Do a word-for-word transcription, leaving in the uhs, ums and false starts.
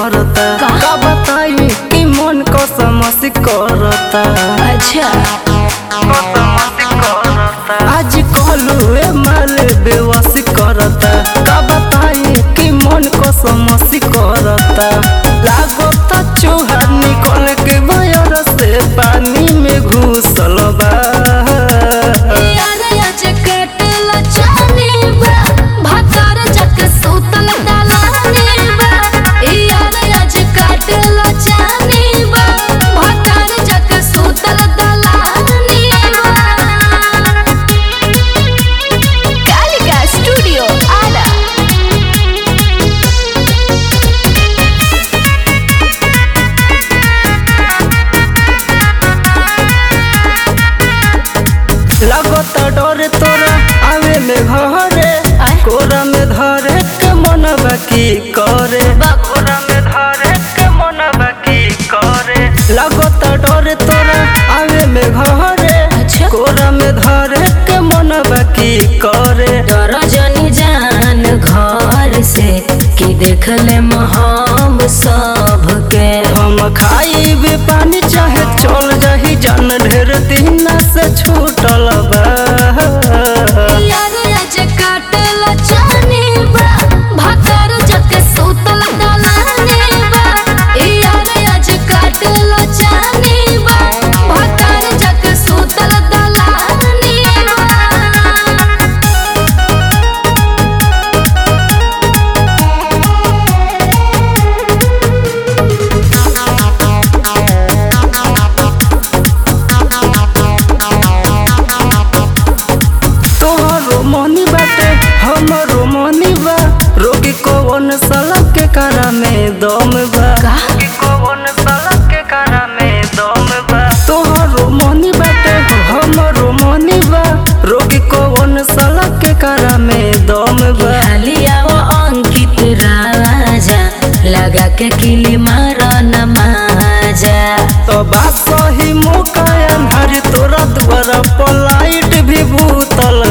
करता का बताई कि मन कसमसी करता। अच्छा आज कहलू ए माल बेवसी करता का बताई कि मन कसमसी करता। लागता चूहा निकल के बयर से पानी में घुसल बा। लगता डरे तोरा आवे में घरे कोरा में धरे के मन बाकी करे कोरा में धरे के मन बाकी करे। लगता डरे तोरा आवे में घरे कोरा में धरे के मन बाकी करे। डर जनी जान घर से कि देख ले हम सब के। हम खाई भी पानी चाहे चल जाही जान ढेर दिन से छूटल बा। मोनी बाटे हमरो मोनी बा रोगी कौन सलक के कारा में दम बा। रोगी कौन सलक के कारा में दम बा। तोहरो मोनी बाटे हमरो मोनी बा रोगी कौन सलक के कारा में दम बा। हालिया वो अंकित राजा लगा के किली मारा नमाजा। तो बात सही मौका अंधारी तोरा द्वारा पलाइट भी भूतल